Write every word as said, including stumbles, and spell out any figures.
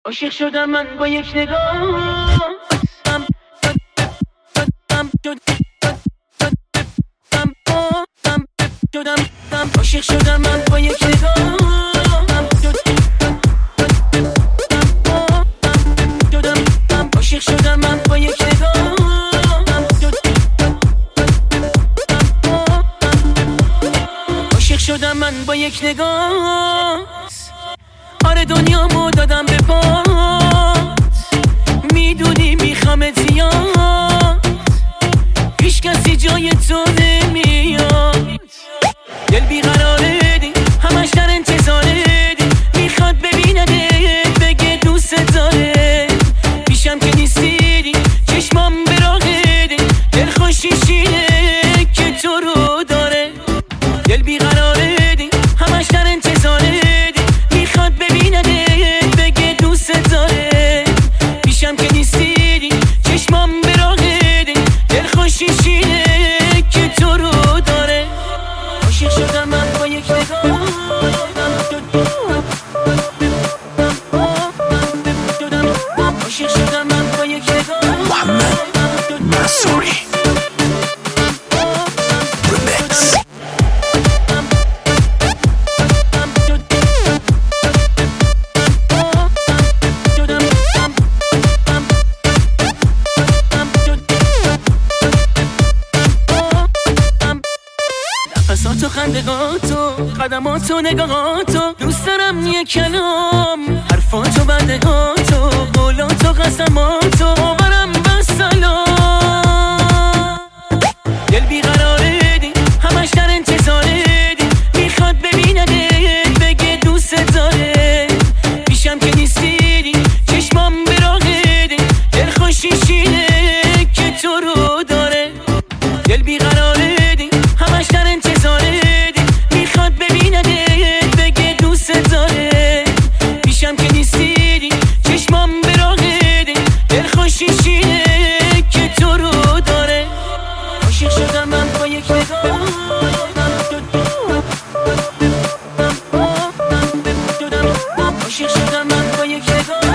عاشق شدم من با یک نگاه. عاشق شدم من با یک نگاه. عاشق شدم من با یک نگاه. عاشق شدم من با یک نگاه. آره دنیامو دادم به پات، میدونی میخوامت زیاد، هیچ کسی جای تو نمیاد. دل بیقراره دی، همش در انتظاره دی، میخواد ببیندت بگه دوست داره. پیشم که نیستی دی، چشمام به راهه دی، دل خوشی شینه که تو رو داره. دل بیقراره دی، همش در انتظاره دی، میخواد ببیندت بگه دوست داره. پیشم که نیستی دی، چشمام به راهه دی، دل خوشی شینه که تو رو داره. عاشق شدم من با یک نگاه. عاشق شدم من با یک نگاه. محمد منصوری ریمیکس. نفساتو، خندگاتو، قدماتو، نگاهاتو، دوست دارم یه کلام، حرفاتو، بندگاتو، قولاتو، قسماتو، برم بسلام. دل بیقراره دی، همش در انتظاره دی، میخواد ببیندت بگه دوست داره. پیشم که نیستی دی، چشمام به راهه دی، دل خوشی شینه که تو رو داره. دل بیقراره دی، همش در انتظاره دی، میخواد ببیندت بگه دوست داره. پیشم که نیستی دی، چشمام به راهه دی، دل خوشی شینه که تو رو داره. عاشق شدم من با یک نگاه. عاشق شدم من با یک نگاه.